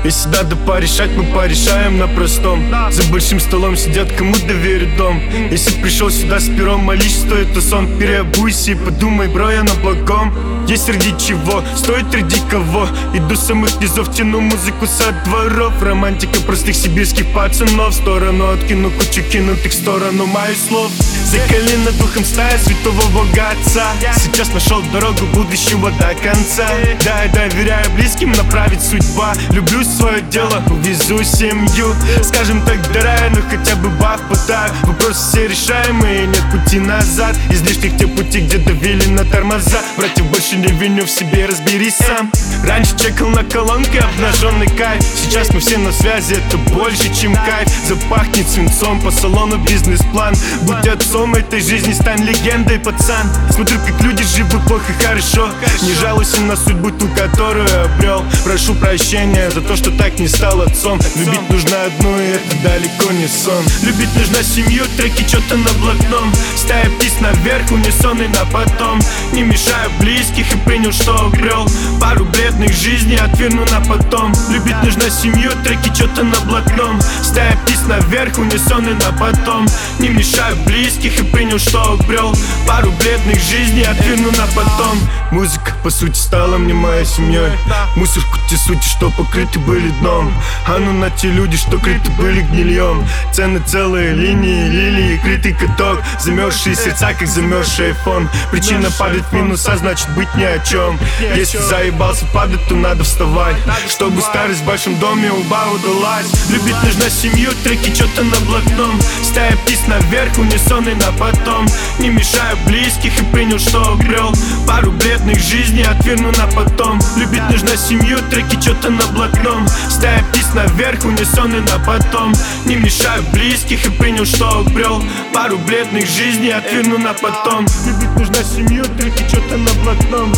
Если надо порешать, мы порешаем на простом. За большим столом сидят, кому доверить дом. Если пришел сюда с пером, молись, что это сон. Переобуйся и подумай, бро, я на благом. Есть ради чего, стоит ради кого. Иду с самых низов, тяну музыку со дворов. Романтика простых сибирских пацанов. В сторону откину кучу кинутых в сторону моих слов. Закали над духом стая святого Бога Отца. Сейчас нашел дорогу будущего до конца. Да, я доверяю близким, направить судьба. Люблю свое дело, увезу семью. Скажем так, до рая, но хотя бы баф пытаю. Вопросы все решаемые, нет пути назад. Из лишних те пути, где давили на тормоза. Братьев больше не виню, в себе разберись сам. Раньше чекал на колонке обнаженный кайф. Сейчас мы все на связи, это больше, чем кайф. Запахнет свинцом, по салону бизнес-план. Будь отцом этой жизни, стань легендой, пацан. Смотрю, как люди живут плохо, хорошо. Не жалуйся на судьбу, ту, которую обрел. Прошу прощения за то, что так не стал отцом. Любить нужно одну, и это далеко не сон. Любить нужно семью, треки, что-то на блатном. Стая птиц наверх, унесенный на потом. Не мешаю близких и принял, что обрел. Пару бледных жизней отверну на потом. Любить нужно семью, треки, что-то на блатном. Стая птиц наверх, унесенный на потом. Не мешаю близких и принял, что обрел. Пару бледных жизней отверну на потом. Музыка, по сути, стала мне моей семьей. Мусорку те сути, что покрыты были дном. А ну на те люди, что крыты были гнильем. Цены целые линии, лилии, крытый каток. Замерзшие сердца, как замерзший айфон. Причина падать в минус, а значит быть ни о чем. Если заебался падать, то надо вставать, чтобы старость в большом доме уба удалась. Любить нужно семью, треки, что-то на блатном. Стая птиц наверх, унесенный на потом. Не мешаю близких и принял, что обрел. Пару бледных жизней отверну на потом. Любить нужно семью, треки, что-то на блатном. Стая птиц наверх, унесенный на потом. Не мешаю близких и принял, что обрел. Пару бледных жизней отверну на потом. Любить нужно семью, треки, что-то на блатном.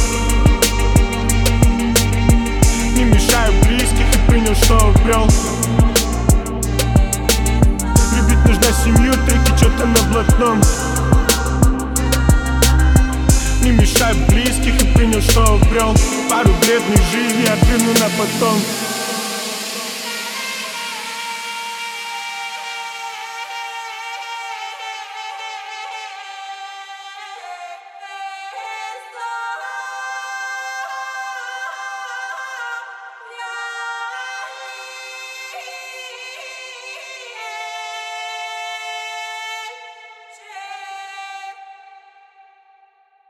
Не мешаю близких и принял, что обрел. Любить нужно семью, треки, что-то на блатном. Не мешай близких и принял, что обрел. Пару бледных жизней отверну на потом.